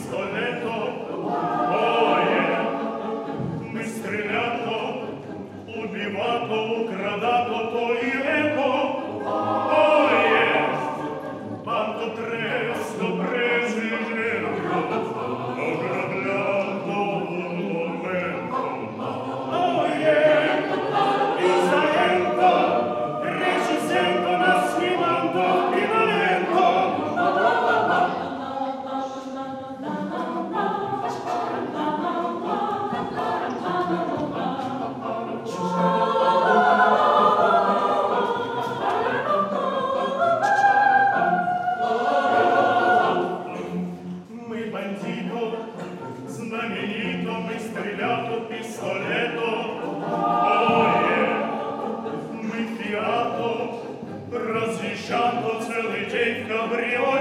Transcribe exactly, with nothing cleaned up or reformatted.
пістолето, оє, ми стрілято, убивато, украдато, то і еко, оє, банто тресто, президенту, ограблято, моменту, оє, Isaento, recensendo nascimento finalento. Мы бандито, знаменито, мы стрелято, пистолето. Разъезжато целый день кабриолет.